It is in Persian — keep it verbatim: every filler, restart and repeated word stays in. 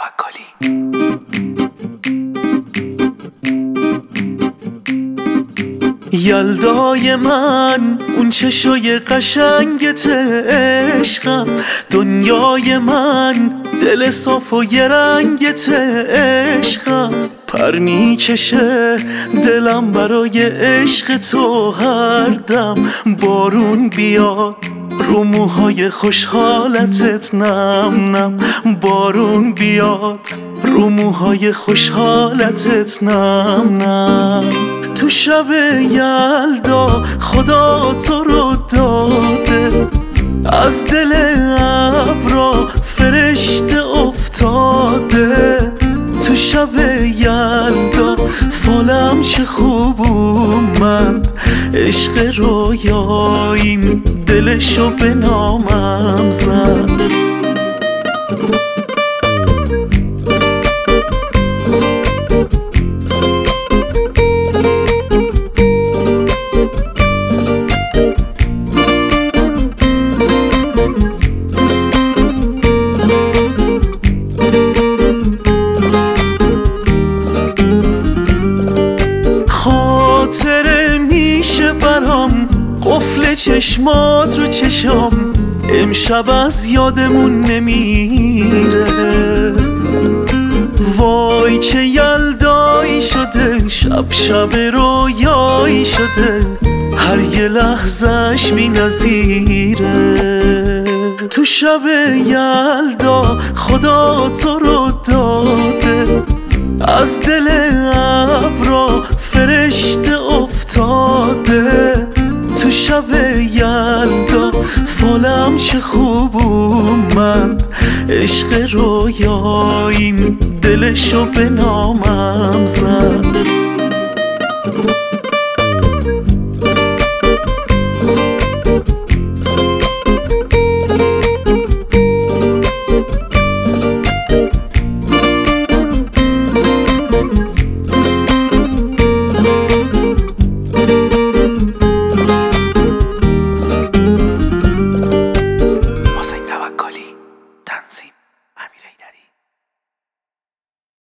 توکلی. یلدای من اون چشای قشنگت عشقم، دنیای من دل صاف و یه رنگت عشقم، پر میکشه دلم برای عشق تو هر دم، بارون بیاد رو موهای خوشحالتت نم نم، بارون بیاد رو موهای خوشحالتت نم نم. تو شب یلدا خدا تو رو داده، از دل ابرا فرشته افتاده، تو شب یلدا فالم چه خوب اومد، عشق رویاییم دلشو به نامم زد. خاطره میشه برام قفل چشمات رو چشام، امشب از یادمون نمیره، وای چه یلدایی شده، شب شب رویایی شده، هر یه لحظش بی نظیره. تو شب یلدا خدا تو رو داده، از دل ابرا فرشته افتاده، تو شب یلدا فالم چه خوب اومد، عشق رویاییم دلشو به نامم زد.